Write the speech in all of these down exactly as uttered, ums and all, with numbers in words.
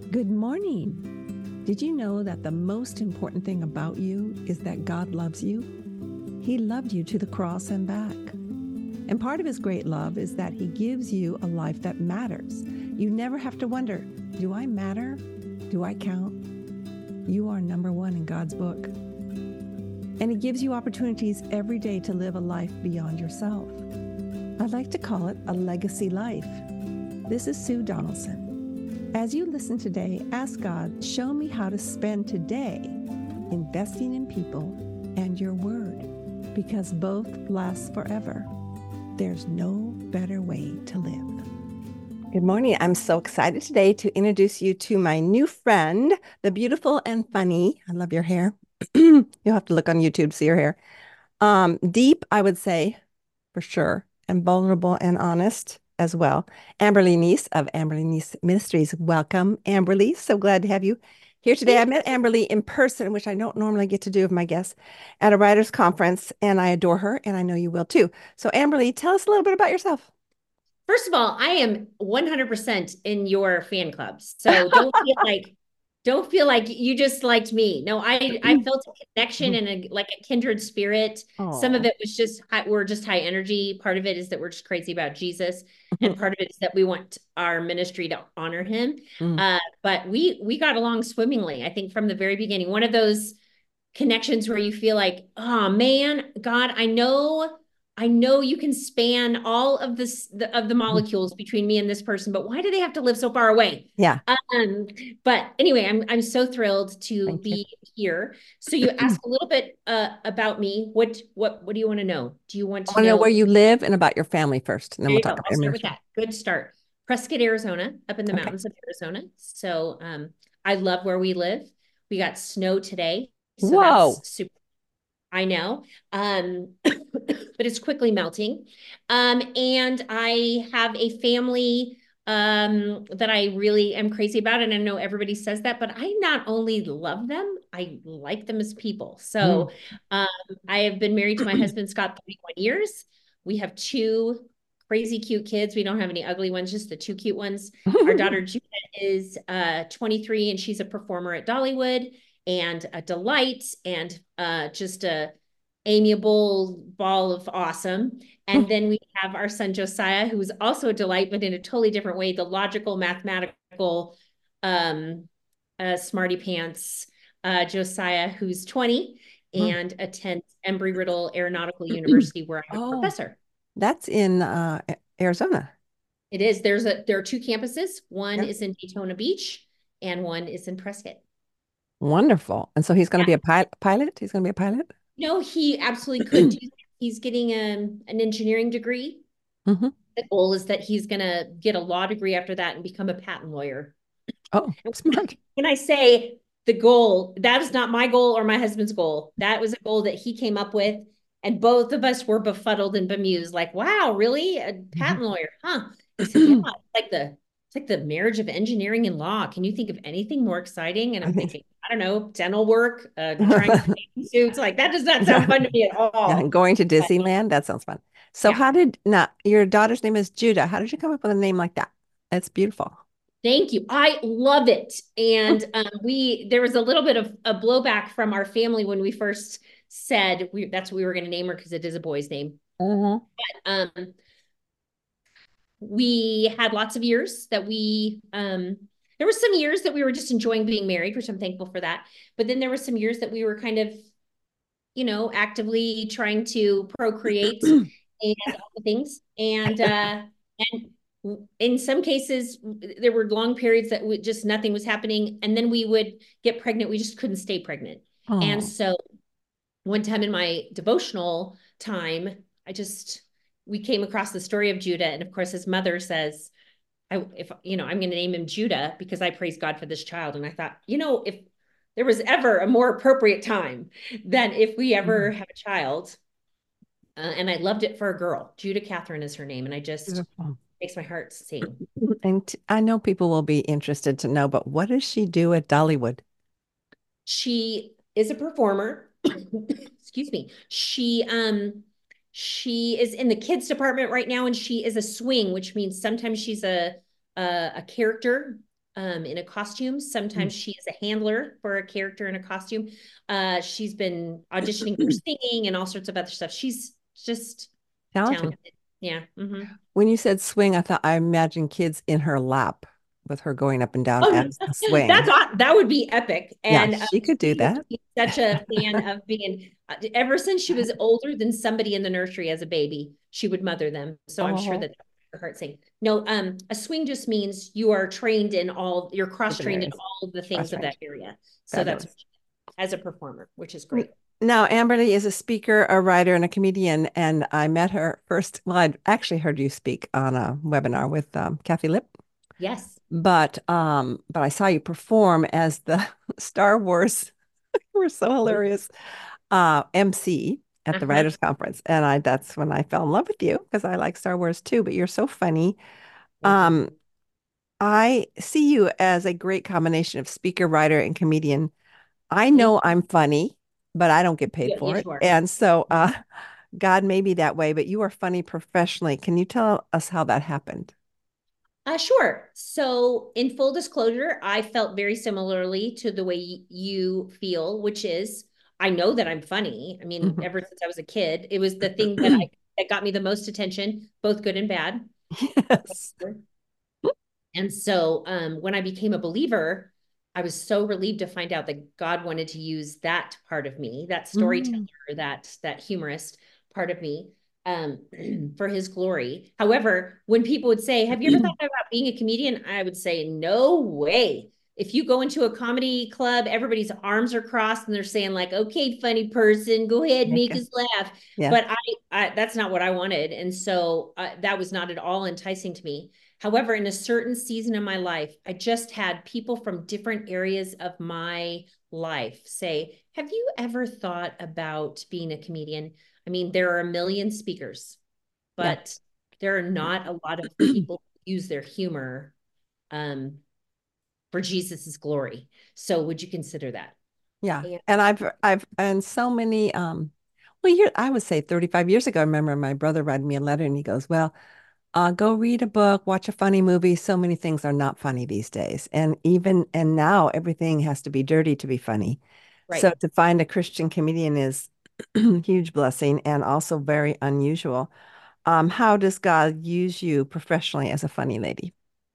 Good morning. Did you know that the most important thing about you is that God loves you? He loved you to the cross and back. And part of his great love is that he gives you a life that matters. You never have to wonder, do I matter? Do I count? You are number one in God's book. And he gives you opportunities every day to live a life beyond yourself. I like to call it a legacy life. This is Sue Donaldson. As you listen today, ask God, show me how to spend today investing in people and your word, because both last forever. There's no better way to live. Good morning. I'm so excited today to introduce you to my new friend, the beautiful and funny. I love your hair. You'll have to look on YouTube to see your hair. Um, deep, I would say, for sure, and vulnerable and honest as well. Amberly Neese of Amberly Neese Ministries. Welcome, Amberly. So glad to have you here today. I met Amberly in person, which I don't normally get to do with my guests, at a writers' conference, and I adore her, and I know you will too. So, Amberly, tell us a little bit about yourself. First of all, I am one hundred percent in your fan clubs. So don't feel like don't feel like you just liked me. No, I I felt a connection and a like a kindred spirit. Some of Oh, it was just high, we're just high energy. Part of it is that we're just crazy about Jesus, and part of it is that we want our ministry to honor him. Mm. Uh, but we we got along swimmingly. I think from the very beginning. One of those connections where you feel like, oh man, God, I know I know you can span all of this the, of the molecules between me and this person, but why do they have to live so far away? Yeah, Um, but anyway, I'm I'm so thrilled to thank you. be here. So you ask a little bit uh, about me. What what what do you want to know? Do you want I to want to know where know? you live and about your family first, and then There we'll you talk go. about I'll your start with ministry. that. Good start. Prescott, Arizona, up in the Okay. mountains of Arizona. So um, I love where we live. We got snow today, so that's Whoa. super. I know. Um, but it's quickly melting. Um, and I have a family um, that I really am crazy about. And I know everybody says that, but I not only love them, I like them as people. Mm. So um, I have been married to my husband, Scott, thirty-one years. We have two crazy cute kids. We don't have any ugly ones, just the two cute ones. Our daughter Judah is uh, twenty-three and she's a performer at Dollywood and a delight and uh, just a amiable ball of awesome. And then we have our son Josiah, who's also a delight, but in a totally different way, the logical, mathematical, um, uh, smarty pants uh, Josiah, who's twenty and attends Embry-Riddle Aeronautical University, where I'm a Oh, professor. that's in uh, Arizona. It is. There's a there are two campuses. One Yeah. is in Daytona Beach, and one is in Prescott. Wonderful. And so he's going to Yeah. be a pilot. Pilot. He's going to be a pilot. No, he absolutely could do. He's getting um, an engineering degree. Hmm. The goal is that he's going to get a law degree after that and become a patent lawyer. Oh, smart. When I say the goal, that is not my goal or my husband's goal. That was a goal that he came up with. And both of us were befuddled and bemused, like, wow, really? A patent lawyer, huh? He said, yeah, it's like the it's like the marriage of engineering and law. Can you think of anything more exciting? And I I'm think. thinking, I don't know, dental work, uh, trying on suits. Like that does not sound Yeah. fun to me at Yeah. all. Going to But Disneyland. That sounds fun. So yeah. how did now your daughter's name is Judah. How did you come up with a name like that? That's beautiful. Thank you. I love it. And um, we there was a little bit of a blowback from our family when we first said we that's what we were going to name her because it is a boy's name. Hmm. Um, we had lots of years that we um, there were some years that we were just enjoying being married, which I'm thankful for that. But then there were some years that we were kind of, you know, actively trying to procreate and all the things. And uh, and in some cases, there were long periods that we, just nothing was happening, and then we would get pregnant. We just couldn't stay pregnant. And Oh, so one time in my devotional time, I just we came across the story of Judah, and of course, his mother says, "I if you know, I'm going to name him Judah because I praise God for this child." And I thought, you know, if there was ever a more appropriate time than if we ever mhm. have a child, uh, and I loved it for a girl. Judah Catherine is her name, and I just Beautiful. makes my heart sing. And t- I know people will be interested to know, but what does she do at Dollywood? She is a performer. Excuse me. She um she is in the kids department right now, and she is a swing, which means sometimes she's a a, a character um, in a costume. Mm. Sometimes she is a handler for a character in a costume. Uh, she's been auditioning for singing and all sorts of other stuff. She's just Talented. talented. Yeah. Mm-hmm. When you said swing, I thought I imagined kids in her lap with her going up and down Oh, as the swing. that's aw- that would be epic. Yeah, And um, she could do she used to that. be such a fan of being, uh, ever since she was older than somebody in the nursery as a baby, she would mother them. So I'm sure Oh, that her heart saying, no, um, a swing just means you are trained in all, you're different cross-trained in areas. all of the things Cross of that range. area. So that's Fabulous. as a performer, which is N- great. Now, Amberly is a speaker, a writer, and a comedian. And I met her first. Well, I'd actually heard you speak on a webinar with um, Kathy Lip, Yes. but um, but I saw you perform as the Star Wars. You were so hilarious. Uh, M C at the Uh-huh. writers conference, and I that's when I fell in love with you because I like Star Wars too. But you're so funny. Thank you. Um, I see you as a great combination of speaker, writer, and comedian. I Thank know I'm funny, but I don't get paid you. for Yes, it. you are. And so uh, God made me that way, but you are funny professionally. Can you tell us how that happened? Uh, sure. So, in full disclosure, I felt very similarly to the way y- you feel, which is I know that I'm funny. I mean, Mhm. ever since I was a kid, it was the thing that I that got me the most attention, both good and bad. Yes. And so, um, when I became a believer, I was so relieved to find out that God wanted to use that part of me, that storyteller, Mm. that that humorist part of me, um, for His glory. However, when people would say, "Have you ever thought about being a comedian?" I would say, "No way." If you go into a comedy club, everybody's arms are crossed and they're saying like, "Okay, funny person, go ahead, Make make a, us laugh." yeah. But I, I that's not what I wanted, and so uh, that was not at all enticing to me. However, in a certain season of my life, I just had people from different areas of my life say, "Have you ever thought about being a comedian?" I mean, there are a million speakers, Yeah. but there are not a lot of people who use their humor um, for Jesus's glory. So, would you consider that? Yeah. And And I've I've and so many um well here I would say thirty-five years ago, I remember my brother writing me a letter and he goes, well, uh, go read a book, watch a funny movie. So many things are not funny these days. And even and now everything has to be dirty to be funny. So right. to find a Christian comedian is huge blessing and also very unusual. Um, how does God use you professionally as a funny lady?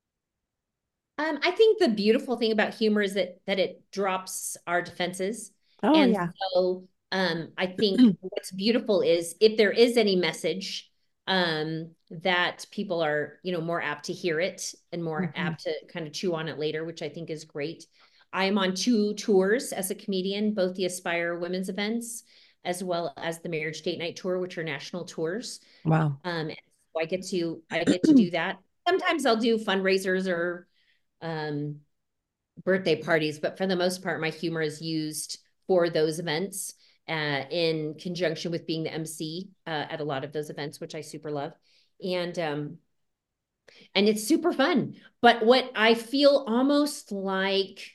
Um, I think the beautiful thing about humor is that that it drops our defenses. Oh And yeah. so um, I think what's beautiful is if there is any message um, that people are, you know, more apt to hear it and more Mhm. apt to kind of chew on it later, which I think is great. I am on two tours as a comedian, both the Aspire Women's events as well as the Marriage Date Night tour, which are national tours. Wow. Um, and so I get to I get to do that. Sometimes I'll do fundraisers or um, birthday parties, but for the most part, my humor is used for those events uh, in conjunction with being the M C uh, at a lot of those events, which I super love. And um, and it's super fun. But what I feel almost like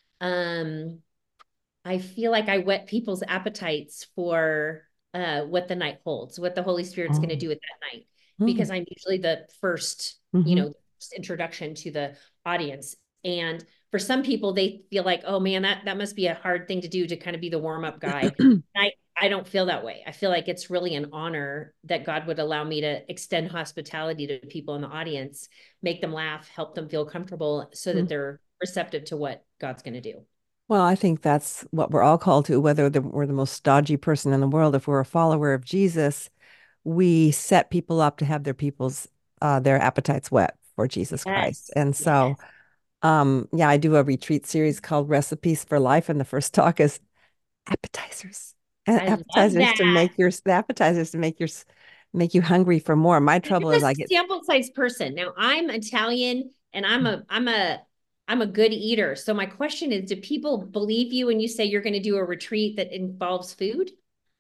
um, I feel like I whet people's appetites for uh, what the night holds, what the Holy Spirit's going to Mm. do at that night, Mm. because I'm usually the first, you Mhm. know, first introduction to the audience. And for some people, they feel like, oh man, that that must be a hard thing to do to kind of be the warm up guy. I I don't feel that way. I feel like it's really an honor that God would allow me to extend hospitality to people in the audience, make them laugh, help them feel comfortable, so that Mm. they're receptive to what God's going to do. Well, I think that's what we're all called to, whether the, we're the most stodgy person in the world. If we're a follower of Jesus, we set people up to have their people's uh, their appetites wet for Jesus Christ. Yes. And so, Yes. um, yeah, I do a retreat series called Recipes for Life, and the first talk is appetizers. And I love appetizers to that. make your the appetizers to make your make you hungry for more. My trouble I'm is a I get sample size person. Now I'm Italian and I'm a I'm a I'm a good eater. So my question is, do people believe you when you say you're going to do a retreat that involves food?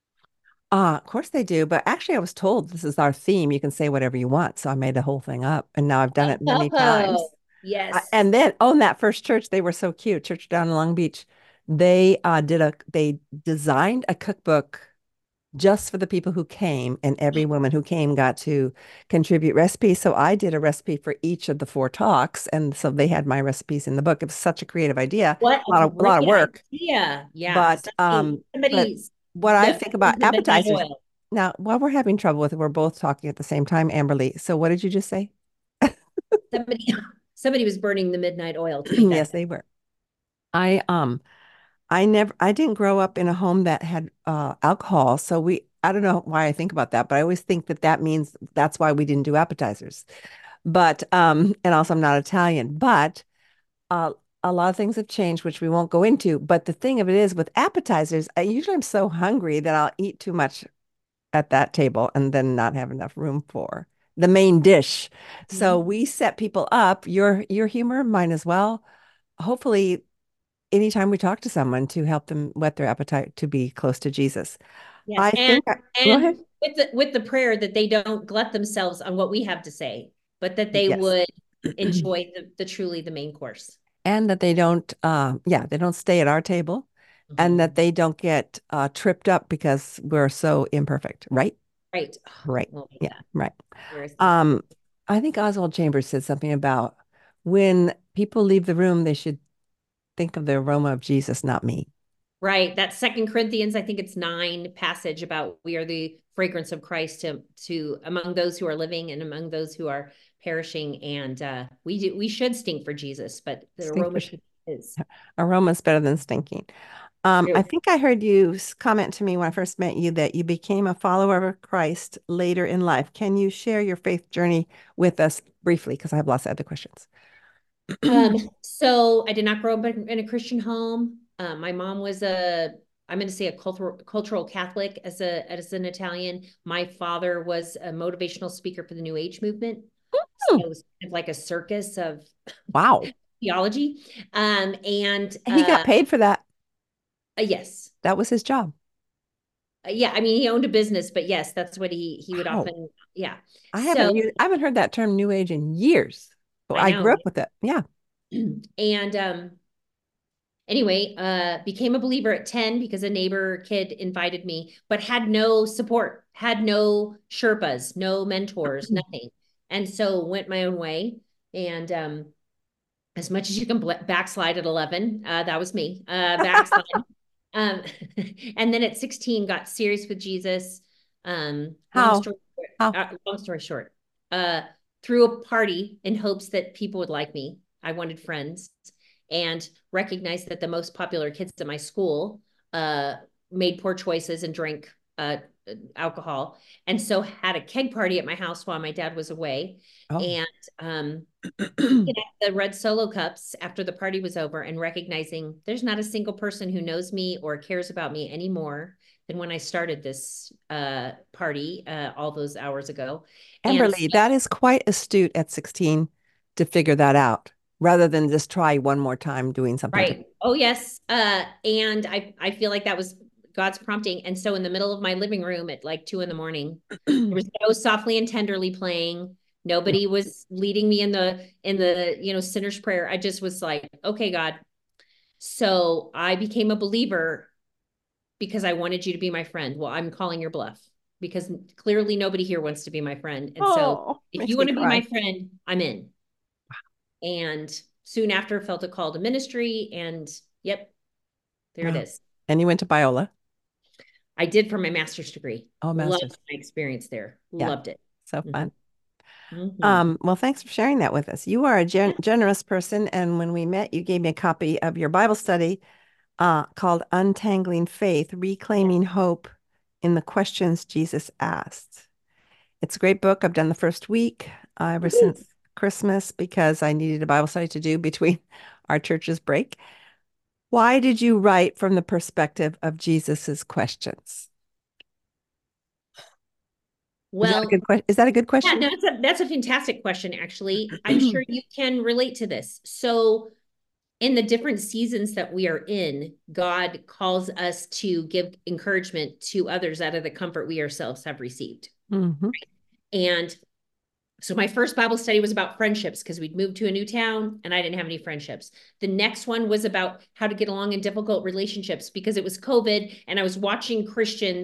uh, of course they do, but actually I was told this is our theme. You can say whatever you want. So I made the whole thing up and now I've done it many Oh, times. I, yes. and then on that first church, they were so cute. Church down in Long Beach. They uh, did a they designed a cookbook just for the people who came, and every woman who came got to contribute recipes. So I did a recipe for each of the four talks, and so they had my recipes in the book. It was such a creative idea, What a a lot of a lot great of work. idea. Yeah. But Somebody, um, but somebody's what I the, think about the midnight appetizers oil. now, while we're having trouble with it, we're both talking at the same time, Amberly. So what did you just say? Somebody, somebody was burning the midnight oil to make that. Yes, they were. I um I never I didn't grow up in a home that had uh alcohol, so we I don't know why I think about that, but I always think that that means that's why we didn't do appetizers. But um and also I'm not Italian, but uh a lot of things have changed, which we won't go into. But the thing of it is with appetizers, I usually am so hungry that I'll eat too much at that table and then not have enough room for the main dish. So Mhm. we set people up, your your humor, mine as well. Hopefully anytime we talk to someone to help them whet their appetite to be close to Jesus. Yes. I And think I, go and ahead. with the with the prayer that they don't glut themselves on what we have to say, but that they Yes. would enjoy the, the truly the main course. And that they don't, uh, yeah, they don't stay at our table and that Mhm. they don't get uh, tripped up because we're so imperfect, right? Right. Right. Oh my Yeah, God. right. Where is this? Um, I think Oswald Chambers said something about when people leave the room, they should think of the aroma of Jesus, not me. Right. That Second Corinthians, I think it's nine passage about we are the fragrance of Christ to to among those who are living and among those who are perishing. And uh, we do we should stink for Jesus, but the Stink aroma for should be his. aroma's better than stinking. Um, I True. think I heard you s- comment to me when I first met you that you became a follower of Christ later in life. Can you share your faith journey with us briefly? Because I have lots of other questions. Um, so I did not grow up in, in a Christian home. Um, my mom was a, I'm going to say a cultural cultural Catholic as a as an Italian. My father was a motivational speaker for the New Age movement. So Hmm. it was kind of like a circus of Wow. theology. Um, and He got uh, paid for that. uh, yes, That was his job. uh, yeah. I mean, he owned a business, but yes, that's what he he would Wow. often, yeah. I haven't So used, I haven't heard that term new age in years. But I I grew know. up with it. Yeah. And um, anyway, uh, became a believer at ten because a neighbor kid invited me, but had no support, had no Sherpas, no mentors, nothing. And so went my own way. And um, as much as you can backslide at eleven, uh, that was me, uh, backslide. Um, and then at sixteen, got serious with Jesus. Um, long How? story, How? uh, long story short, uh, threw a party in hopes that people would like me. I wanted friends and recognized that the most popular kids at my school uh, made poor choices and drank uh, alcohol. And so had a keg party at my house while my dad was away. Oh. And um, looking at the red solo cups after the party was over and recognizing there's not a single person who knows me or cares about me anymore than when I started this uh, party uh, all those hours ago. And Amberly, that is quite astute at sixteen to figure that out rather than just try one more time doing something right. different. Oh, yes. Uh, and I, I feel like that was God's prompting. And so in the middle of my living room at like two in the morning, there was no softly and tenderly playing. Nobody was leading me in the in the you know sinner's prayer. I just was like, okay, God. So I became a believer because I wanted you to be my friend. Well, I'm calling your bluff because clearly nobody here wants to be my friend. And so Oh, if you makes me want to be my cry. friend, I'm in. And soon after felt a call to ministry and yep, there it Wow. is. And you went to Biola. I did for my master's degree. Oh, Loved master's. my experience there. Yeah. Loved it. So Mm-hmm. fun. Mm-hmm. Um, well, thanks for sharing that with us. You are a gen generous person, and when we met, you gave me a copy of your Bible study uh, called Untangling Faith, Reclaiming Hope in the Questions Jesus Asked. It's a great book. I've done the first week uh, ever since Christmas because I needed a Bible study to do between our church's break. Why did you write from the perspective of Jesus's questions? Is that a Well, good question? Is that a good yeah, question? no, that's a that's a fantastic question, actually. I'm sure you can relate to this. So in the different seasons that we are in, God calls us to give encouragement to others out of the comfort we ourselves have received. Mm-hmm. And so my first Bible study was about friendships because we'd moved to a new town and I didn't have any friendships. The next one was about how to get along in difficult relationships because it was COVID and I was watching Christians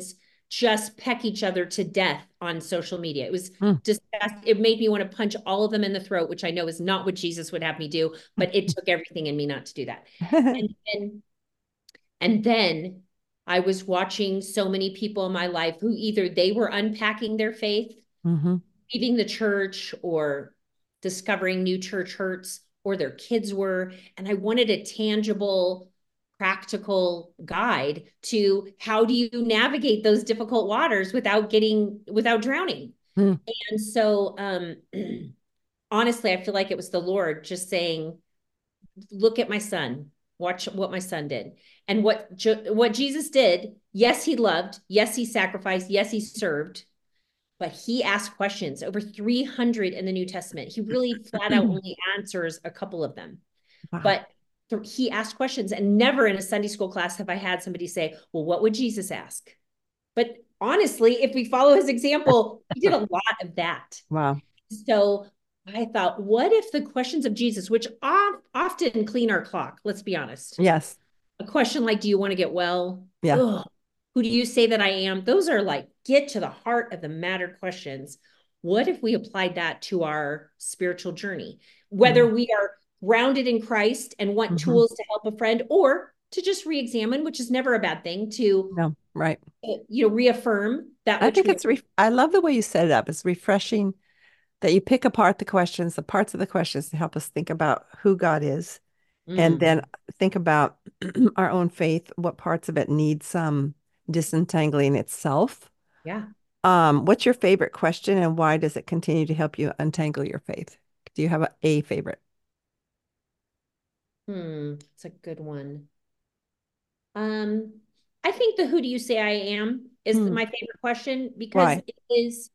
just peck each other to death on social media. It was Mm. just, it made me want to punch all of them in the throat, which I know is not what Jesus would have me do, but it took everything in me not to do that. And then, and then I was watching so many people in my life who either they were unpacking their faith, Mm-hmm. leaving the church or discovering new church hurts, or their kids were. And I wanted a tangible, practical guide to how do you navigate those difficult waters without getting, without drowning. Mm. And so, um, honestly, I feel like it was the Lord just saying, look at my son, watch what my son did. And what, what Jesus did, yes, he loved, yes, he sacrificed, yes, he served, but he asked questions, over three hundred in the New Testament. He really flat out only answers a couple of them. Wow. But he asked questions, and never in a Sunday school class have I had somebody say, well, what would Jesus ask? But honestly, if we follow his example, he did a lot of that. Wow. So I thought, what if the questions of Jesus, which often clean our clock, let's be honest. Yes. A question like, do you want to get well? Yeah. Ugh. Who do you say that I am? Those are like, get to the heart of the matter questions. What if we applied that to our spiritual journey? Whether mm-hmm. we are grounded in Christ and want mm-hmm. tools to help a friend, or to just re-examine, which is never a bad thing, to no, right. you know, reaffirm that. I think we- it's, re- I love the way you set it up. It's refreshing that you pick apart the questions, the parts of the questions to help us think about who God is. Mm. And then think about our own faith, what parts of it need some disentangling itself. Yeah. Um, what's your favorite question, and why does it continue to help you untangle your faith? Do you have a, a favorite? Hmm, it's a good one. Um, I think the "Who do you say I am" is hmm. my favorite question, because why? it is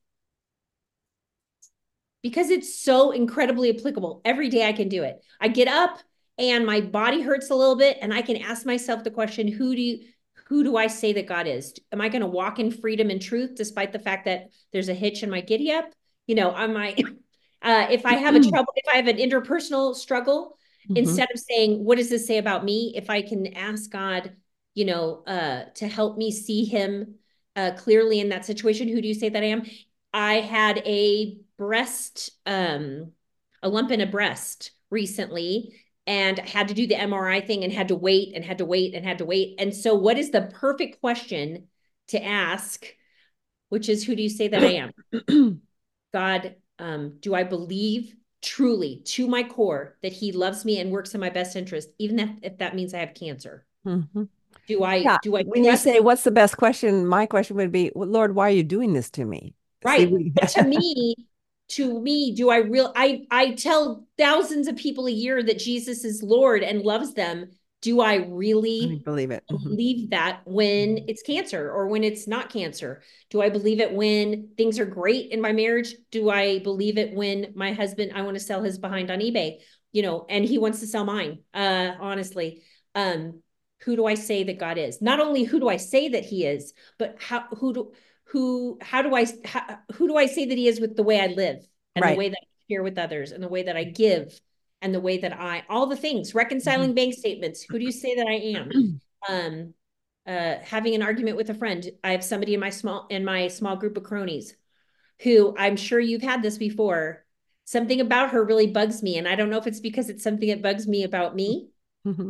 because it's so incredibly applicable. Every day I can do it. I get up and my body hurts a little bit, and I can ask myself the question, who do you, who do I say that God is? Am I going to walk in freedom and truth despite the fact that there's a hitch in my giddy up? You know, am I, uh, if I have a trouble, if I have an interpersonal struggle, mm-hmm. instead of saying, what does this say about me? If I can ask God, you know, uh, to help me see him uh, clearly in that situation, who do you say that I am? I had a breast, um, a lump in a breast recently, and had to do the M R I thing, and had to wait and had to wait and had to wait. And so what is the perfect question to ask, which is, who do you say that I am? God, um, do I believe truly to my core that he loves me and works in my best interest, even if, if that means I have cancer? Mm-hmm. Do I, yeah. do I, when you say, what's the best question? My question would be, well, Lord, why are you doing this to me? Right. See, we... But to me, to me, do I real, I, I tell thousands of people a year that Jesus is Lord and loves them. Do I really I believe it? Believe mm-hmm. that when it's cancer, or when it's not cancer? Do I believe it when things are great in my marriage? Do I believe it when my husband, I want to sell his behind on eBay, you know, and he wants to sell mine? Uh, honestly, um, who do I say that God is? Not only who do I say that he is, but how, who do, who, how do I, how, who do I say that he is with the way I live, and right. the way that I share with others, and the way that I give, and the way that I, all the things, reconciling mm-hmm. bank statements. Who do you say that I am? um, uh, having an argument with a friend. I have somebody in my small, in my small group of cronies who, I'm sure you've had this before. Something about her really bugs me. And I don't know if it's because it's something that bugs me about me. Mm-hmm.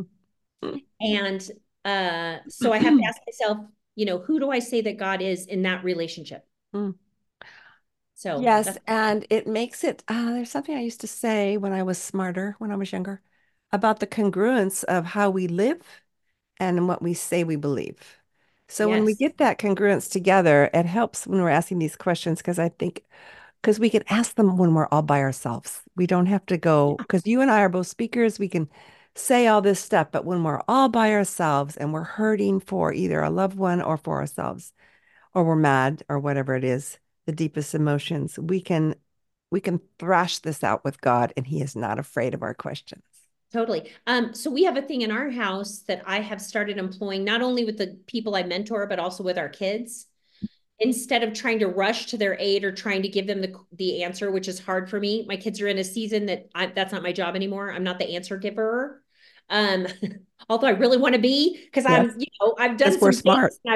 And uh, so I have to ask myself, you know, who do I say that God is in that relationship? Mm. So yes, and it makes it, uh, there's something I used to say when I was smarter, when I was younger, about the congruence of how we live and what we say we believe. So yes. when we get that congruence together, it helps when we're asking these questions, because I think, because we can ask them when we're all by ourselves. We don't have to go, because you and I are both speakers, we can say all this stuff, but when we're all by ourselves and we're hurting for either a loved one or for ourselves, or we're mad or whatever it is, the deepest emotions, we can we can thrash this out with God, and he is not afraid of our questions. Totally. Um, so we have a thing in our house that I have started employing, not only with the people I mentor, but also with our kids. Instead of trying to rush to their aid or trying to give them the, the answer, which is hard for me. My kids are in a season that I, that's not my job anymore. I'm not the answer giver. Um, although I really want to be, because yes. I'm, you know, I've done some we're smart. I've,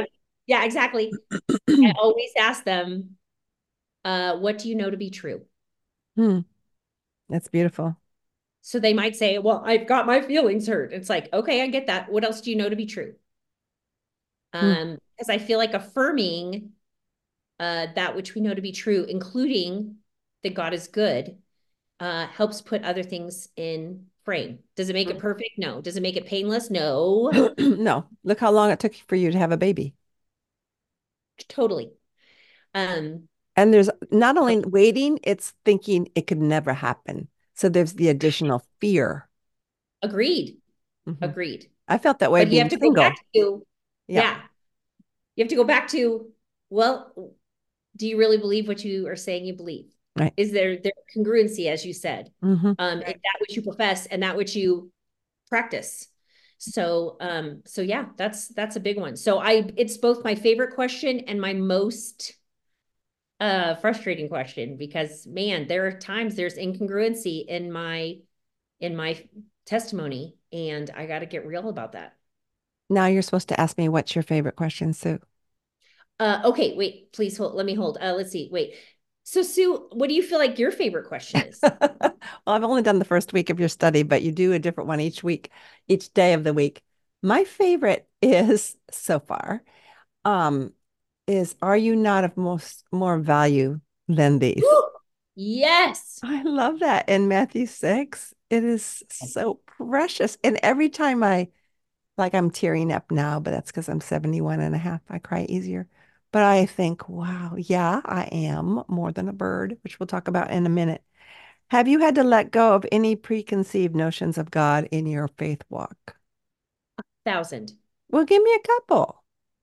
Yeah, exactly. I always ask them, uh, what do you know to be true? Hmm, that's beautiful. So they might say, well, I've got my feelings hurt. It's like, okay, I get that. What else do you know to be true? Hmm. Um, because I feel like affirming uh, that which we know to be true, including that God is good, uh, helps put other things in frame. Does it make it perfect? No. Does it make it painless? No. No, look how long it took for you to have a baby. Totally. Um, And there's not only waiting, it's thinking it could never happen. So there's the additional fear. agreed. Mhm. Agreed. I felt that way But you have being to go back single. to, Yeah, yeah, you have to go back to, well, do you really believe what you are saying you believe? right. Is there there congruency, as you said, Hmm. um, in that which you profess and that which you practice? So, um, so yeah, that's that's a big one. So I, it's both my favorite question and my most uh frustrating question because man, there are times there's incongruency in my in my testimony, and I got to get real about that. Now you're supposed to ask me what's your favorite question, Sue. Uh, okay, wait, please hold. Let me hold. Uh, let's see. Wait. So, Sue, what do you feel like your favorite question is? Well, I've only done the first week of your study, but you do a different one each week, each day of the week. My favorite is so far, um, is are you not of most more value than these? Yes. I love that in Matthew six. It is so precious. And every time I like I'm tearing up now, but that's because I'm seventy-one and a half. I cry easier. But I think, wow, yeah, I am more than a bird, which we'll talk about in a minute. Have you had to let go of any preconceived notions of God in your faith walk? Thousand. Well, give me a couple.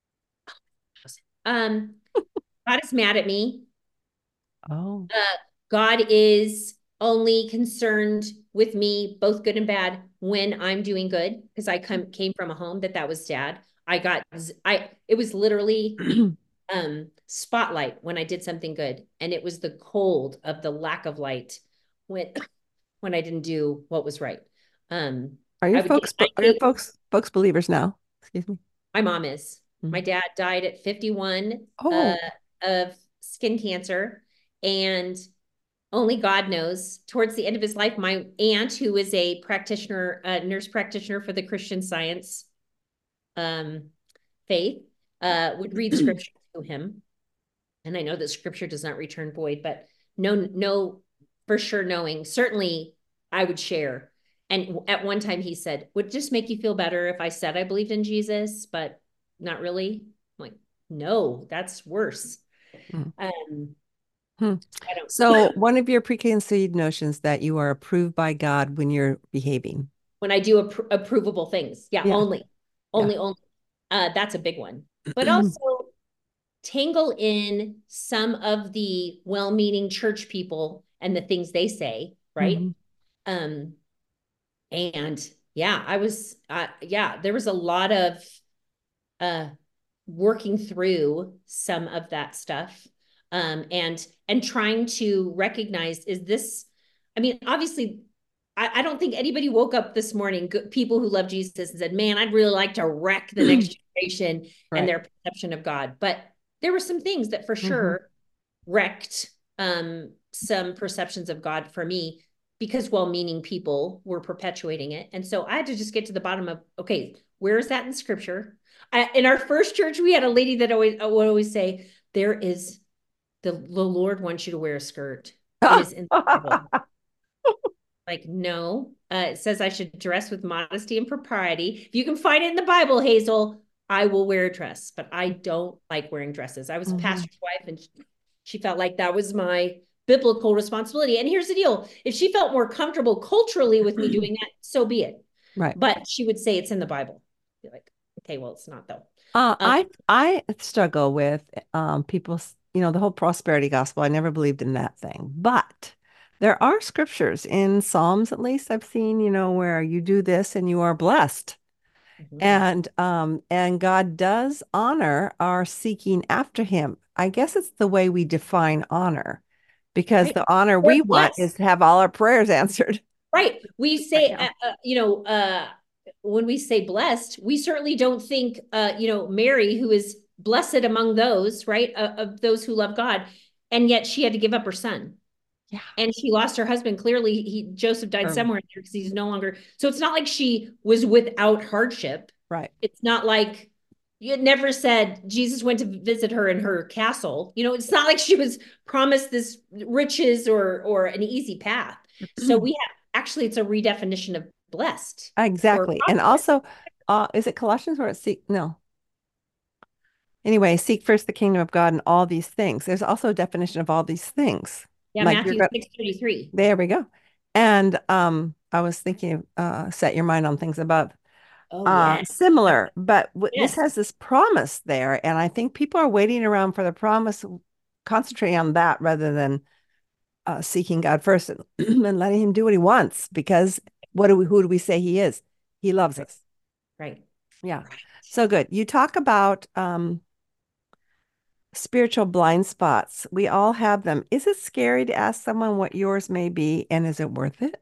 Um, God is mad at me. Oh. Uh, God is only concerned with me, both good and bad, when I'm doing good, because I come came from a home that that was dad. I got I it was literally um spotlight when I did something good, and it was the cold of the lack of light when when I didn't do what was right. Um, Are your I would get folks are your angry. folks folks believers now? Excuse me. My mom is. My Mhm. dad died at fifty-one uh, Oh. of skin cancer, and only God knows. Towards the end of his life, my aunt, who is a practitioner, a nurse practitioner for the Christian Science um, faith, uh, would read scripture to him. And I know that scripture does not return void, but no, no, for sure knowing, certainly I would share. And at one time he said, would it just make you feel better if I said I believed in Jesus, but not really? I'm like, no, that's worse. Mm. Um, Hmm. I don't, So one of your preconceived notions that you are approved by God when you're behaving. when I do appro- approvable things, yeah, Yeah. only, Yeah. only, only. Uh, that's a big one. But also tangle in some of the well-meaning church people and the things they say, right? Mhm. Um, and yeah, I was, uh, yeah, there was a lot of uh, working through some of that stuff, um, and and trying to recognize, is this? I mean, obviously, I, I don't think anybody woke up this morning, people who love Jesus, and said, "Man, I'd really like to wreck the next generation and Right. their perception of God." But there were some things that for Hmm. sure wrecked um, some perceptions of God for me because well-meaning people were perpetuating it. And so I had to just get to the bottom of, okay, where is that in scripture? I, in our first church, we had a lady that always would always say, there is, the, the Lord wants you to wear a skirt. It is in the Bible. Like, no, uh, it says I should dress with modesty and propriety. If you can find it in the Bible, Hazel, I will wear a dress, but I don't like wearing dresses. I was a Hmm. pastor's wife, and she felt like that was my biblical responsibility. And here's the deal: if she felt more comfortable culturally with me doing that, so be it. Right. But she would say it's in the Bible. Be like, okay, well, it's not though. Uh, Um, I I struggle with um, people's, you know, the whole prosperity gospel. I never believed in that thing, but there are scriptures in Psalms, at least I've seen, you know, where you do this and you are blessed. mhm. And um and God does honor our seeking after him. I guess it's the way we define honor because Right. the honor Or we want blessed. is to have all our prayers answered Right. We right say, uh, now. uh, you know, uh, when we say blessed, we certainly don't think, uh, you know, Mary, who is blessed among those, right, uh, of those who love God. And yet she had to give up her son. Yeah. And she lost her husband. Clearly, he Joseph died Early. somewhere in there because he's no longer. So it's not like she was without hardship. Right. It's not like you never said Jesus went to visit her in her castle. You know, it's not like she was promised this riches or or an easy path. So we have actually it's a redefinition of blessed or Exactly. And also, uh, is it Colossians or it's seek? No. Anyway, seek first the kingdom of God and all these things. There's also a definition of all these things. yeah, Like you're Matthew going, six thirty-three. there we go. And um, I was thinking, uh, set your mind on things above. Oh Uh, yeah. similar, but w this Yes. has this promise there, and I think people are waiting around for the promise, concentrating on that rather than uh, seeking God first and, and letting Him do what He wants. Because what do we? Who do we say He is? He loves us. Right. Yeah. Right. So good. You talk about um, spiritual blind spots. We all have them. Is it scary to ask someone what yours may be, and is it worth it?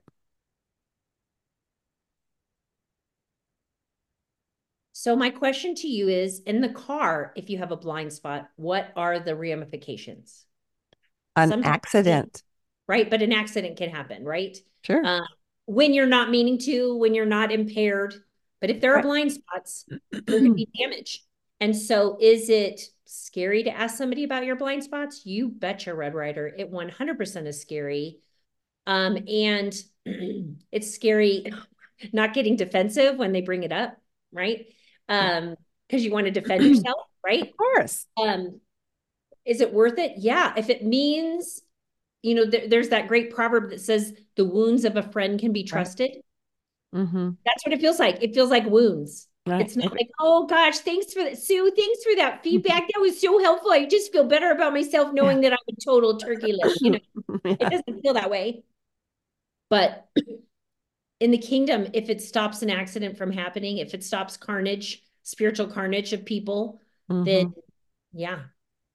So my question to you is, in the car, if you have a blind spot, what are the ramifications? An Sometimes, accident. right? But an accident can happen, right? Sure. Uh, when you're not meaning to, when you're not impaired. But if there are Right. blind spots, there could be damage. And so is it scary to ask somebody about your blind spots? You betcha, Red Ryder. It one hundred percent is scary. Um, and it's scary not getting defensive when they bring it up, right? Um, because you want to defend yourself, right? Of course. Um, is it worth it? Yeah. If it means, you know, th there's that great proverb that says the wounds of a friend can be Right. trusted. Mm-hmm. That's what it feels like. It feels like wounds. Right. It's not If, like, oh gosh, thanks for that, Sue. Thanks for that feedback. That was so helpful. I just feel better about myself yeah. knowing that I'm a total turkey leg. You know, it Yeah. doesn't feel that way. But in the kingdom, if it stops an accident from happening, if it stops carnage, spiritual carnage of people, then Mm-hmm. yeah.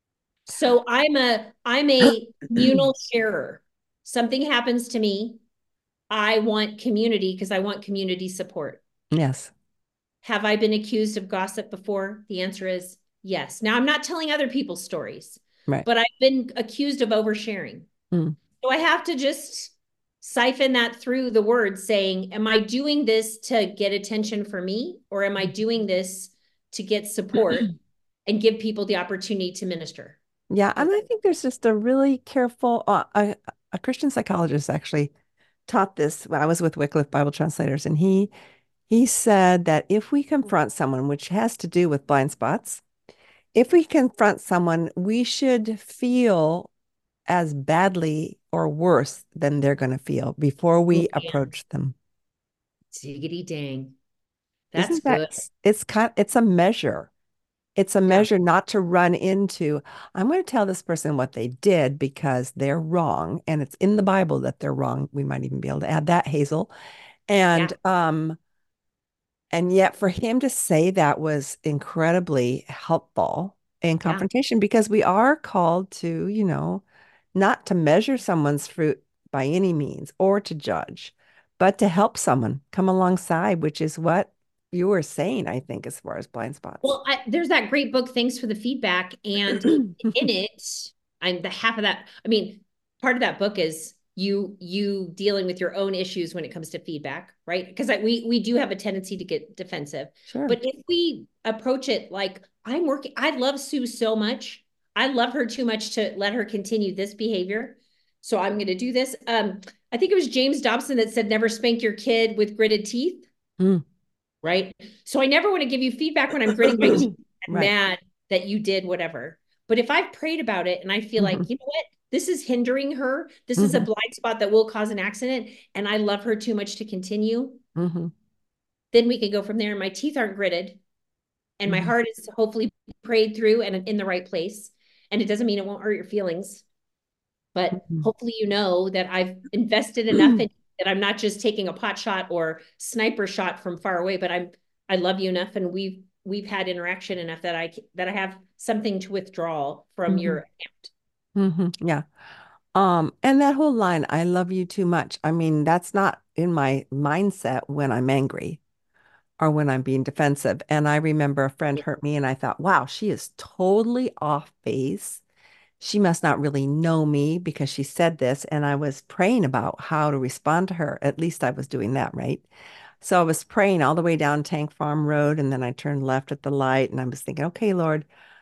So I'm a I'm a communal sharer. Something happens to me. I want community because I want community support. Yes. Have I been accused of gossip before? The answer is yes. Now, I'm not telling other people's stories, Right. but I've been accused of oversharing. Mm. So I have to just siphon that through the words saying, am I doing this to get attention for me? Or am I doing this to get support and give people the opportunity to minister? Yeah. How's And I that? think there's just a really careful, uh, a, a Christian psychologist actually taught this when I was with Wycliffe Bible Translators, and he he said that if we confront someone, which has to do with blind spots, if we confront someone, we should feel as badly or worse than they're going to feel before Oh, we man. approach them. Diggity dang. That's Isn't that, good. it's kind, it's a measure. It's a Yeah. measure not to run into, I'm going to tell this person what they did because they're wrong. And it's in the Bible that they're wrong. We might even be able to add that, Hazel. And Yeah. um, and yet for him to say that was incredibly helpful in Yeah. confrontation because we are called to, you know, not to measure someone's fruit by any means or to judge, but to help someone come alongside, which is what you were saying, I think, as far as blind spots. Well, I, there's that great book, Thanks for the Feedback. And in it, I'm the half of that. I mean, part of that book is you you dealing with your own issues when it comes to feedback, right? Because we we do have a tendency to get defensive. Sure. But if we approach it like I'm working, I love Sue so much. I love her too much to let her continue this behavior. So I'm going to do this. Um, I think it was James Dobson that said, never spank your kid with gritted teeth. Mm. Right. So I never want to give you feedback when I'm gritting my teeth and Right. mad that you did whatever. But if I've prayed about it and I feel Mm-hmm. like, you know what, this is hindering her, this is a Mm-hmm. blind spot that will cause an accident, and I love her too much to continue, Mm-hmm. then we can go from there. And my teeth aren't gritted and my Mm-hmm. heart is hopefully prayed through and in the right place. And it doesn't mean it won't hurt your feelings, but hopefully you know that I've invested enough in that I'm not just taking a pot shot or sniper shot from far away, but I'm I love you enough and we've we've had interaction enough that I that I have something to withdraw from Mm-hmm. your account. Mm-hmm. Yeah. Um, and that whole line, I love you too much. I mean, that's not in my mindset when I'm angry. or when I'm being defensive. And I remember a friend hurt me and I thought, wow, she is totally off base. She must not really know me because she said this. And I was praying about how to respond to her. At least I was doing that, right? So I was praying all the way down Tank Farm Road, and then I turned left at the light, and I was thinking, okay, Lord,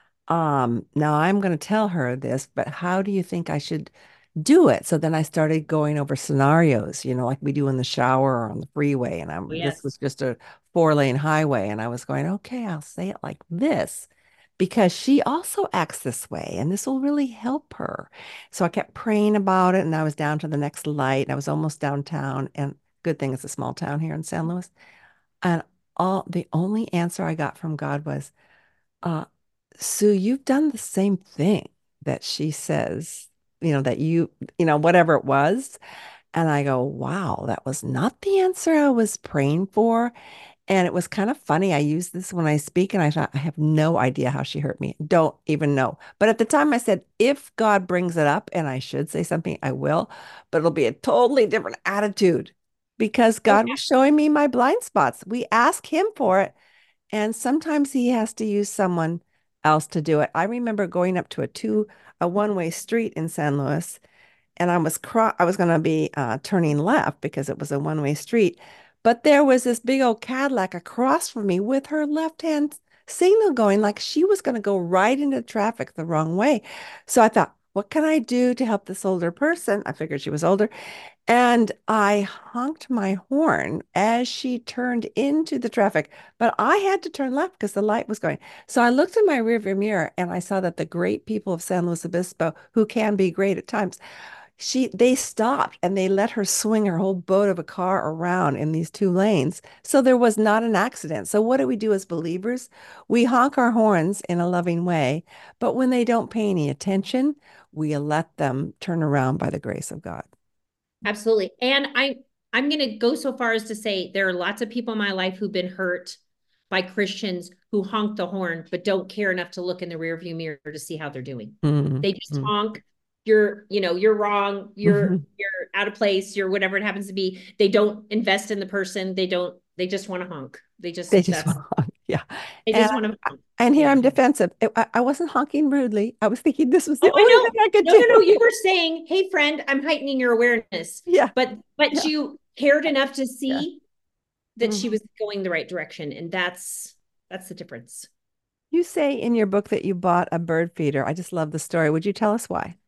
um, now I'm going to tell her this, but how do you think I should do it? So then I started going over scenarios, you know, like we do in the shower or on the freeway. And Oh, I'm this was yes. just a four lane highway. And I was going, okay, I'll say it like this because she also acts this way and this will really help her. So I kept praying about it and I was down to the next light and I was almost downtown. And good thing it's a small town here in San Luis. And all the only answer I got from God was, uh, Sue, you've done the same thing that she says, you know, that you, you know, whatever it was. And I go, wow, that was not the answer I was praying for. And it was kind of funny. I use this when I speak, and I thought, I have no idea how she hurt me. Don't even know. But at the time, I said, if God brings it up and I should say something, I will, but it'll be a totally different attitude because Oh, God was showing me my blind spots. We ask Him for it. And sometimes he has to use someone else to do it. I remember going up to a two, a one-way street in San Luis, and I was cro I was going to be uh, turning left because it was a one-way street. But there was this big old Cadillac across from me with her left-hand signal going like she was going to go right into traffic the wrong way. So I thought, what can I do to help this older person? I figured she was older. And I honked my horn as she turned into the traffic, but I had to turn left because the light was going. So I looked in my rearview mirror and I saw that the great people of San Luis Obispo, who can be great at times, she they stopped and they let her swing her whole boat of a car around in these two lanes. So there was not an accident. So what do we do as believers? We honk our horns in a loving way, but when they don't pay any attention, we let them turn around by the grace of God. absolutely. And I I'm going to go so far as to say there are lots of people in my life who've been hurt by Christians who honk the horn but don't care enough to look in the rearview mirror to see how they're doing. Mm, They just mm. honk. You're, you know, you're wrong. You're Mhm. you're out of place. You're whatever it happens to be. They don't invest in the person. They don't. They just want to honk. They They just just that's went on. Yeah. they And just want to honk. and here Yeah. I'm defensive. It- I, I wasn't honking rudely. I was thinking this was the Oh, I only thing know. I could No, no, no. do. You were saying, "Hey, friend, I'm heightening your awareness," Yeah. but but Yeah. you cared enough to Yeah. see that she Mhm. was going the right direction, and that's that's the difference. You say in your book that you bought a bird feeder. I just love the story. Would you tell us why?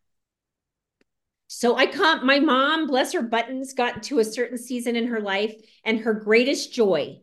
So I come, my mom, bless her buttons, got into a certain season in her life, and her greatest joy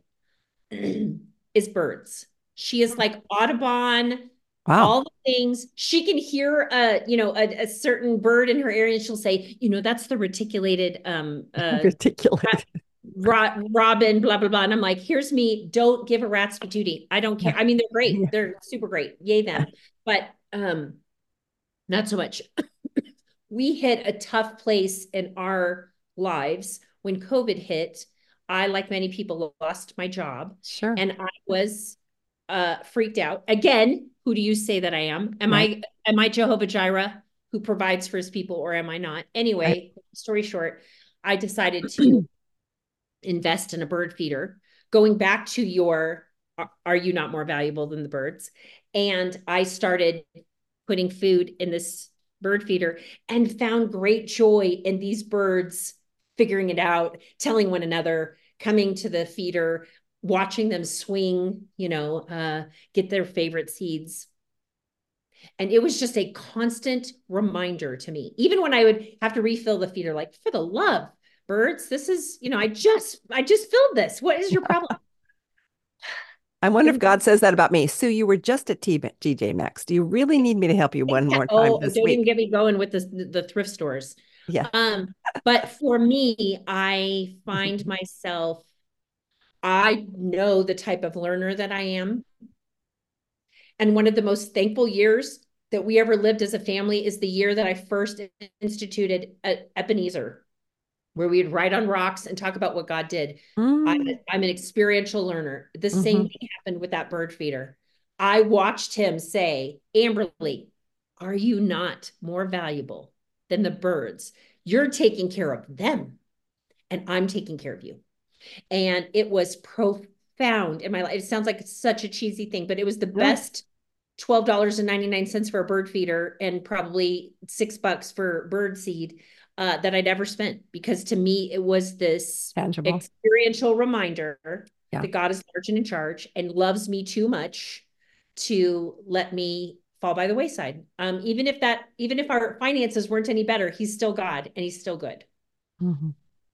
is birds. She is like Audubon, Wow. all the things. She can hear a, you know, a, a certain bird in her area, and she'll say, you know, that's the reticulated um uh Articulate. ro- robin, blah blah blah. And I'm like, here's me. Don't give a rat's patootie. I don't care. Yeah. I mean, they're great. Yeah. They're super great. Yay Yeah. them. But um, not so much. We hit a tough place in our lives when COVID hit. I, like many people, lost my job, Sure. and I was uh, freaked out. Again, who do you say that I am? Am Right. I am I Jehovah Jireh who provides for his people, or am I not? Right. Anyway, story short, I decided to invest in a bird feeder. Going back to your, are you not more valuable than the birds? And I started putting food in this bird feeder and found great joy in these birds figuring it out, telling one another, coming to the feeder, watching them swing, you know, uh, get their favorite seeds. And it was just a constant reminder to me, even when I would have to refill the feeder, like, for the love, birds, this is, you know, I just, I just filled this. What is your problem? I wonder if And God says that about me. Sue, you were just at T J Maxx. Do you really need me to help you one more time oh, this don't even week? get me going with the the thrift stores. Yeah. Um, but for me, I find myself, I know the type of learner that I am. And one of the most thankful years that we ever lived as a family is the year that I first instituted Ebenezer, where we'd write on rocks and talk about what God did. I'm, Mm, I'm an experiential learner. The same hmm. thing happened with that bird feeder. I watched him say, Amberly, are you not more valuable than the birds? You're taking care of them, and I'm taking care of you. And it was profound. found in my life. It sounds like such a cheesy thing, but it was the No. best twelve dollars and ninety-nine cents for a bird feeder and probably six bucks for bird seed uh, that I'd ever spent. Because to me, it was this Tangible. experiential reminder Yeah. that God is large and in charge and loves me too much to let me fall by the wayside. Um, even if that, even if our finances weren't any better, he's still God and he's still good. Mm-hmm.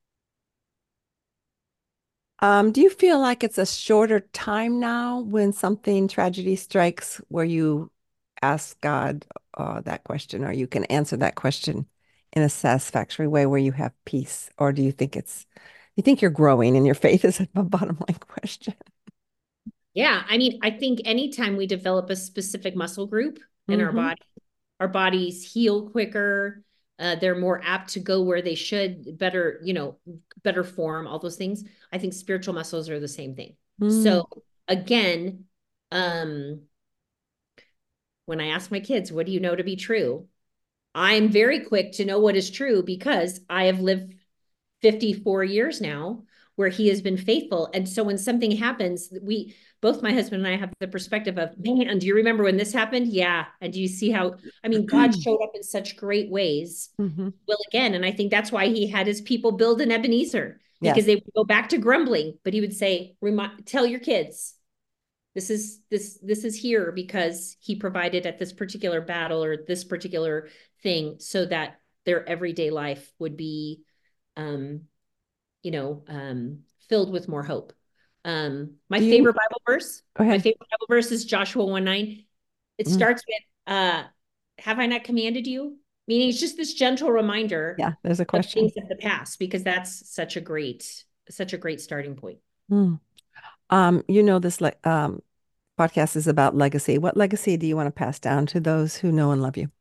Um, do you feel like it's a shorter time now when something tragedy strikes where you ask God uh, that question, or you can answer that question in a satisfactory way where you have peace? Or do you think it's, you think you're growing in your faith is a bottom line question? Yeah. I mean, I think anytime we develop a specific muscle group in our Mm-hmm. body, our bodies heal quicker. Uh, they're more apt to go where they should, better, you know, better form, all those things. I think spiritual muscles are the same thing. Mm. So again, um, when I ask my kids, what do you know to be true? I'm very quick to know what is true because I have lived fifty-four years now where he has been faithful. And so when something happens, we both my husband and I have the perspective of, man, do you remember when this happened? Yeah. And do you see how, I mean, God showed up in such great ways. Mm-hmm. Well, again, and I think that's why he had his people build an Ebenezer, because Yes. they would go back to grumbling, but he would say, remind, tell your kids, this is this this is here because he provided at this particular battle or this particular thing so that their everyday life would be um you know um filled with more hope. Um my Do you, favorite Bible verse, go my ahead. favorite Bible verse is Joshua one nine. It Mm. starts with uh have I not commanded you? Meaning it's just this gentle reminder Yeah, there's a of question. things of the past, because that's such a great such a great starting point. Mm. Um, you know, this le um podcast is about legacy. What legacy do you want to pass down to those who know and love you?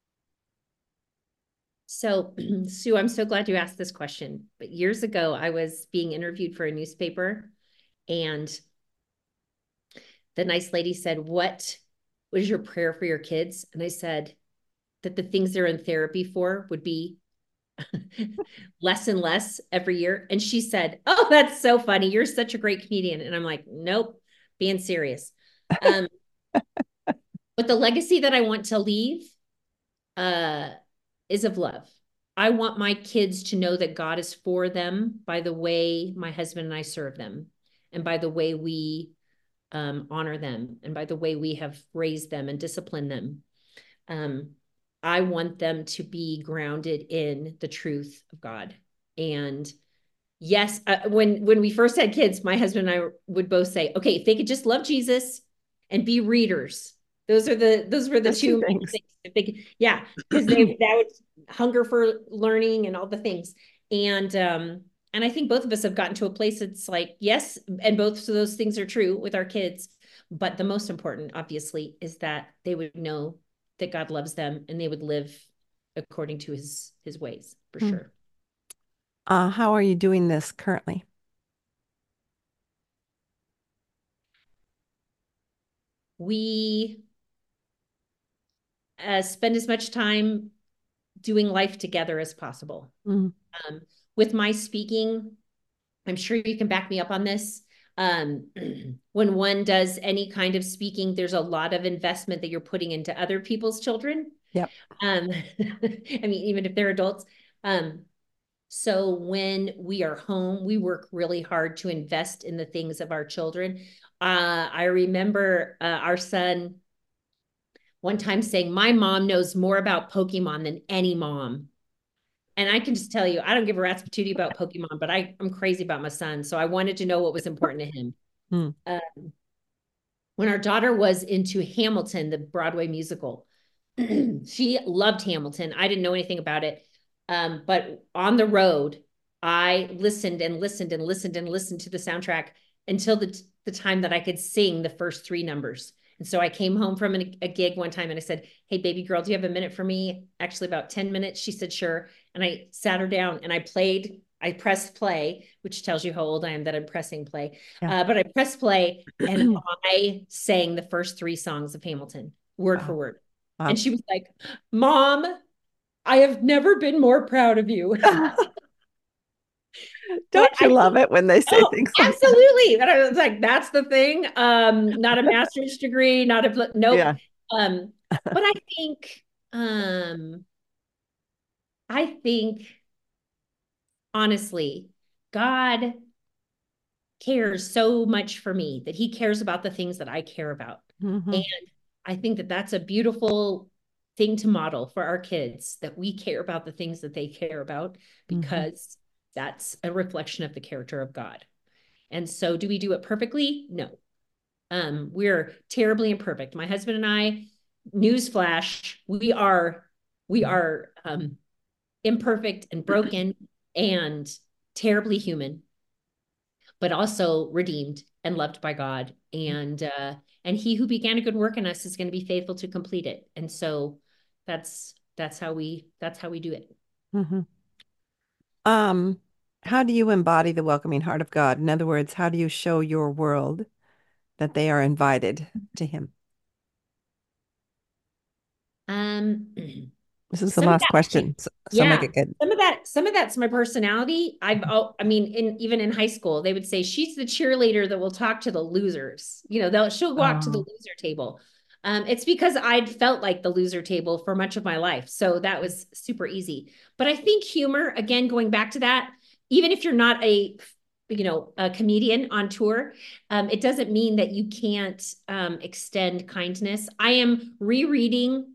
So, Sue, I'm so glad you asked this question. But years ago, I was being interviewed for a newspaper, and the nice lady said, What, what is your prayer for your kids? And I said that the things they're in therapy for would be less and less every year. And she said, Oh, that's so funny. You're such a great comedian. And I'm like, Nope, being serious. Um, but the legacy that I want to leave uh, is of love. I want my kids to know that God is for them by the way my husband and I serve them, and by the way we um, honor them, and by the way we have raised them and disciplined them. Um, I want them to be grounded in the truth of God. And yes, uh, when when we first had kids, my husband and I would both say, "Okay, if they could just love Jesus and be readers." Those are the those were the Those two two main things. things. If they could, yeah, because they that would hunger for learning and all the things. And um, and I think both of us have gotten to a place it's like, yes, and both of those things are true with our kids. But the most important, obviously, is that they would know that God loves them and they would live according to his his ways, for Hmm. sure. Uh, how are you doing this currently? We uh, spend as much time doing life together as possible. Mm. Um, with my speaking, I'm sure you can back me up on this. Um, when one does any kind of speaking, there's a lot of investment that you're putting into other people's children. Yep. Um, I mean, even if they're adults. Um, so when we are home, we work really hard to invest in the things of our children. Uh, I remember uh, our son one time saying, my mom knows more about Pokemon than any mom. And I can just tell you, I don't give a rat's patootie about Pokemon, but I, I'm crazy about my son. So I wanted to know what was important to him. Mm. Um, when our daughter was into Hamilton, the Broadway musical, she loved Hamilton. I didn't know anything about it. Um, but on the road, I listened and listened and listened and listened to the soundtrack until the, the time that I could sing the first three numbers. And so I came home from a, a gig one time and I said, Hey, baby girl, do you have a minute for me? Actually, about ten minutes. She said, Sure. And I sat her down and I played, I pressed play, which tells you how old I am that I'm pressing play. Yeah. Uh, but I pressed play and I sang the first three songs of Hamilton, word Wow. for word. Wow. And she was like, Mom, I have never been more proud of you. But Don't you I love think, it when they say oh, things like that? absolutely. And I was like, that's the thing. Um, not a master's degree, not a, nope. Yeah. Um, but I think, um, I think honestly, God cares so much for me that he cares about the things that I care about. Mm-hmm. And I think that that's a beautiful thing to model for our kids, that we care about the things that they care about, Mm-hmm. because that's a reflection of the character of God. And so do we do it perfectly? No. Um, we're terribly imperfect. My husband and I, newsflash, we are, we are um, imperfect and broken and terribly human, but also redeemed and loved by God. And uh, and he who began a good work in us is going to be faithful to complete it. And so that's that's how we that's how we do it. Mm-hmm. Um, how do you embody the welcoming heart of God? In other words, how do you show your world that they are invited to him? Um, This is the some of last that, question, so, so make yeah, it good. some of that, some of that's my personality. I've, oh, I mean, in even in high school, they would say she's the cheerleader that will talk to the losers. You know, they'll she'll walk to the Oh, loser table. Um, it's because I'd felt like the loser table for much of my life, so that was super easy. But I think humor, again, going back to that, even if you're not a you know a comedian on tour, um, it doesn't mean that you can't um, extend kindness. I am rereading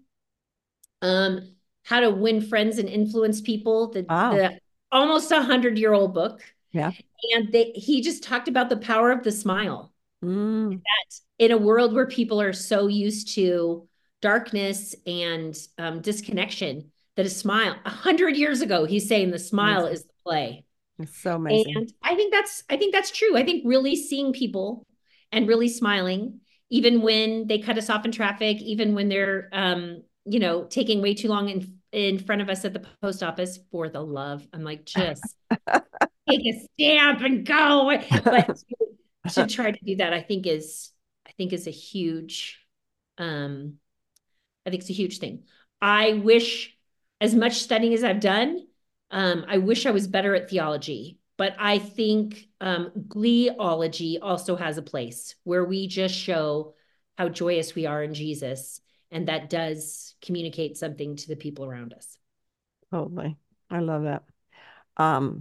um, How to Win Friends and Influence People, the wow. the almost a hundred year old book. Yeah. And they, he just talked about the power of the smile. Mm, That in a world where people are so used to darkness and um, disconnection, that a smile, a hundred years ago, he's saying the smile amazing. is the play. It's so amazing. And I think that's I think that's true. I think really seeing people and really smiling, even when they cut us off in traffic, even when they're um, you know, taking way too long in in front of us at the post office, for the love. I'm like, just take a stamp and go. But to, to try to do that, I think is I think is a huge um I think it's a huge thing. I wish, as much studying as I've done, um, I wish I was better at theology. But I think um, gleeology also has a place where we just show how joyous we are in Jesus. And that does communicate something to the people around us. Totally. I love that. Um,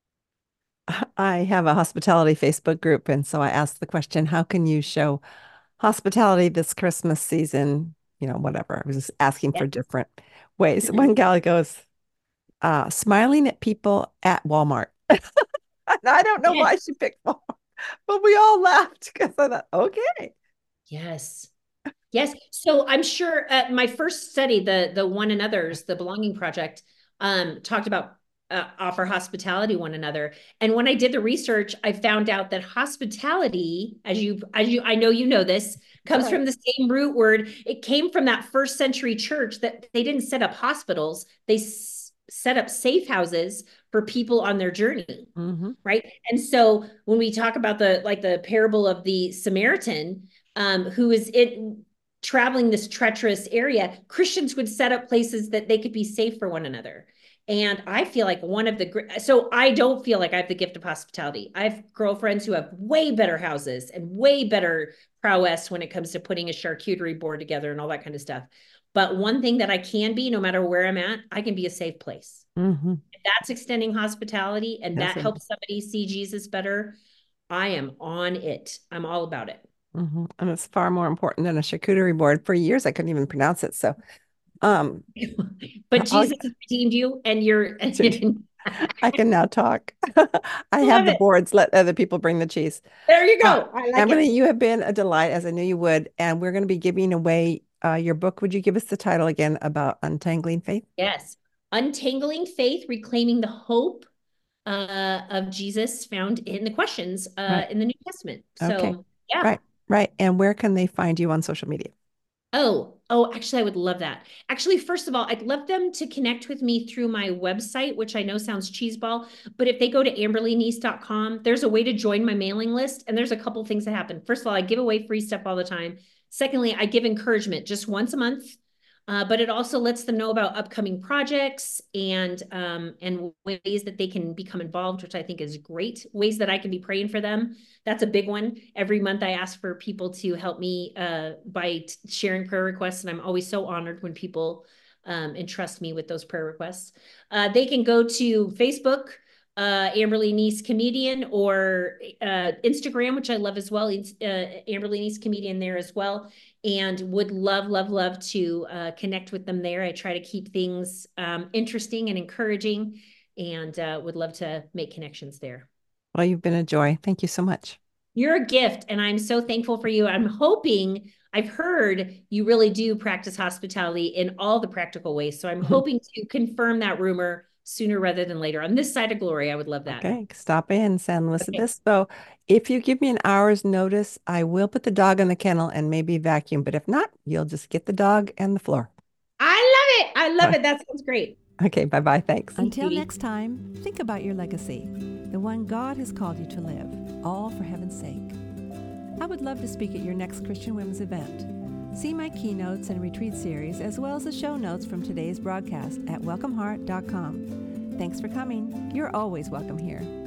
I have a hospitality Facebook group, and so I asked the question, how can you show hospitality this Christmas season? You know, whatever. I was just asking Yeah. for different ways. One gal goes, uh, smiling at people at Walmart. And I don't know why Yes. she picked Walmart, but we all laughed because I thought, okay. Yes. Yes. So I'm sure uh, my first study, the the One Another's, the Belonging Project, um, talked about uh, offer hospitality one another. And when I did the research, I found out that hospitality, as you as you I know you know this, It's all comes right. from the same root word. It came from that first century church that they didn't set up hospitals; they s- set up safe houses for people on their journey. Mm-hmm. Right. And so when we talk about the like the parable of the Samaritan, um, who is in traveling this treacherous area, Christians would set up places that they could be safe for one another. And I feel like one of the so I don't feel like I have the gift of hospitality. I have girlfriends who have way better houses and way better prowess when it comes to putting a charcuterie board together and all that kind of stuff. But one thing that I can be, no matter where I'm at, I can be a safe place. Mm-hmm. If that's extending hospitality and Yes, that it helps is. somebody see Jesus better, I am on it. I'm all about it. Mm-hmm. And it's far more important than a charcuterie board. For years, I couldn't even pronounce it. So, um, But I'll, Jesus has redeemed you, and you're I can now talk. I have love the it. boards. Let other people bring the cheese. There you Uh, go. I like Emily, it. you have been a delight, as I knew you would. And we're going to be giving away uh, your book. Would you give us the title again about untangling faith? Yes. Untangling faith, reclaiming the hope uh, of Jesus found in the questions uh, Right. in the New Testament. Okay. So, yeah. Right. Right. And where can they find you on social media? Oh, oh, actually, I would love that. Actually, first of all, I'd love them to connect with me through my website, which I know sounds cheeseball, but if they go to amberly neese dot com, there's a way to join my mailing list. And there's a couple things that happen. First of all, I give away free stuff all the time. Secondly, I give encouragement just once a month. Uh, but it also lets them know about upcoming projects and um, and ways that they can become involved, which I think is great. Ways that I can be praying for them. That's a big one. Every month I ask for people to help me uh, by t- sharing prayer requests, and I'm always so honored when people um, entrust me with those prayer requests. Uh, they can go to Facebook, uh, Amberly Neese Comedian, or uh, Instagram, which I love as well. It's uh, Amberly Neese Comedian there as well. And would love, love, love to uh, connect with them there. I try to keep things um, interesting and encouraging, and uh, would love to make connections there. Well, you've been a joy. Thank you so much. You're a gift, and I'm so thankful for you. I'm hoping, I've heard you really do practice hospitality in all the practical ways. So I'm hoping to confirm that rumor sooner rather than later. On this side of glory, I would love that. Okay, stop in San Luis Okay. Obispo. If you give me an hour's notice, I will put the dog in the kennel and maybe vacuum. But if not, you'll just get the dog and the floor. I love it. I love it. That sounds great. Okay, bye-bye. Thanks. Until next time, think about your legacy, the one God has called you to live, all for heaven's sake. I would love to speak at your next Christian Women's event. See my keynotes and retreat series, as well as the show notes from today's broadcast at welcome heart dot com. Thanks for coming. You're always welcome here.